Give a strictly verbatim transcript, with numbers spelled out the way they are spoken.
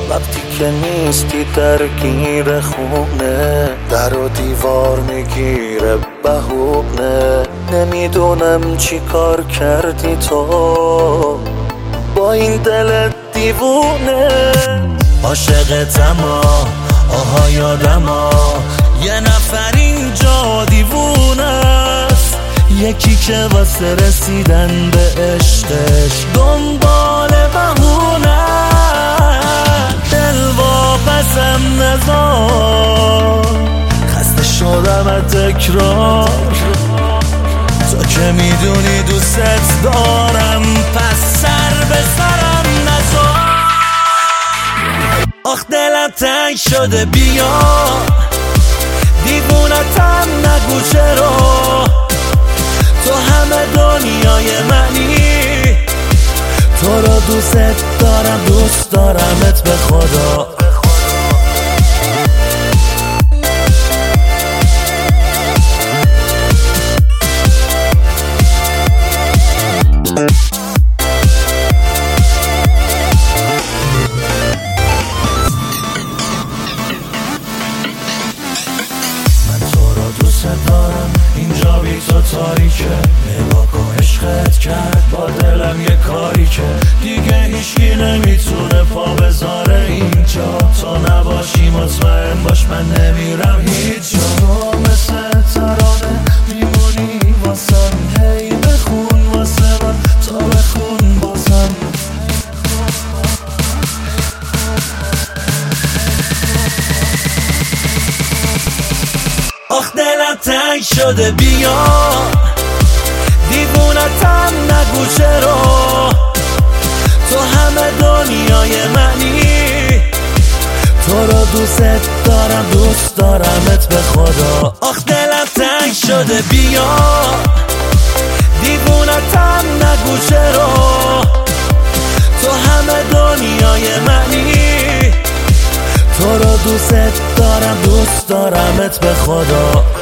وقتی که نیستی درگیر خونه، در و دیوار میگیره بهونه. نمیدونم چی کار کردی تو با این دل دیوونه. عاشقتم آها یادم یه نفر اینجا دیوونه است، یکی که واسه رسیدن به عشقش دنبال بهونه. دل واپسم نذار، خسته شدم از تکرار، تو که میدونی دوست دارم، پس سر به سرم نذار. آخ دلم تنگ شده بیا، دیوونتم نگو چرا، تو همه دنیای منی، تو رو دوست دارم دوست دارمت به خدا. دارم اینجا بی تو تاریکه، نگاه کن عشقت کرد با دلم یه کاری که دیگه هیچکی نمیتونه پا بذاره اینجا. تو نباشی مطمئن باش من نمیرم هیچ جا، مثل ترانه میمونی واسم، هی بخون واسه من تا بخون بازم. آخ دلم تنگ شده بیا، دیوونتم نگو چرا، تو همه دنیای منی، تو رو دوست دارم دوست دارمت به خدا. آخ دلم تنگ شده بیا، دیوونتم نگو چرا، تو همه دنیای منی، تو رو دوست دارم دوست دارمت به خدا.